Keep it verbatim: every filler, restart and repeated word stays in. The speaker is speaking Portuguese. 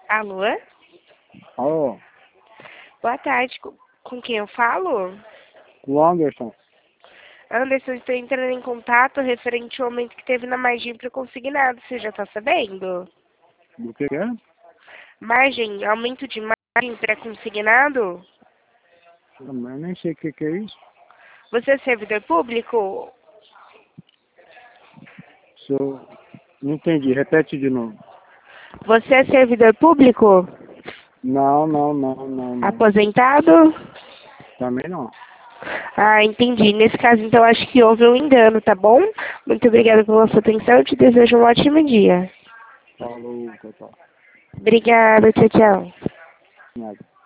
Alô? Alô, Boa tarde. Com com quem eu falo? o Anderson. Anderson, estou entrando em contato referente ao aumento que teve na margem para consignado. Você já está sabendo? Do que é? Margem, aumento de margem para consignado? Eu nem sei o que, que é isso. Você é servidor público? Sou... Não entendi, repete de novo. Você é servidor público? Não, não, não, não, não. Aposentado? Também não. Ah, entendi. Nesse caso, então, acho que houve um engano, tá bom? Muito obrigada pela sua atenção. Eu te desejo um ótimo dia. Falou, tchau, tchau. Obrigada. Tchau, tchau. Nada.